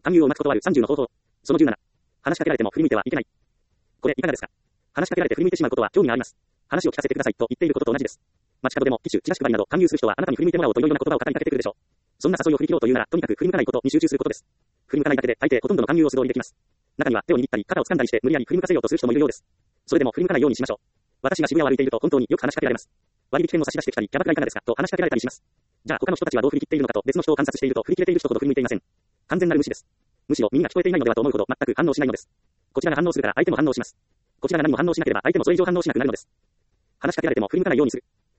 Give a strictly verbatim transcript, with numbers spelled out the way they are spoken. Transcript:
勧誘をうまく断るさんじゅうの方法。そのじゅうなな。話しかけられても振り向いてはいけない。これいかがですか？話しかけられて振り向いてしまうことは興味があります。話を聞かせてくださいと言っていることと同じです。街角でもティッシュ、チラシ配りなど勧誘する人はあなたに振り向いてもらおうといろいろな言葉を語りかけてくるでしょう。そんな誘いを振り切ろうというなら、とにかく振り向かないことに集中することです。振り向かないだけで大抵ほとんどの勧誘を素通りできます。中には手を握ったり肩を掴んだりして無理やり振り向かせようとする人もいるようです。それでも振り向かないようにしましょう。私が渋谷を歩いていると本当によく話しかけられます。割引券を差し出してきたり、キャバクラいかがですかと話しかけられたりします。じゃあ他の人たちはどう振り切っているのかと別の人を観察していると振り切れている人ほど振り向いていません。完全なる無視です。むしろ耳が聞こえていないのではと思うほど全く反応しないのです。こちらが反応するから相手も反応します。こちらが何も反応しなければ相手もそれ以上反応しなくなるのです。話しかけられても振り向かないようにする。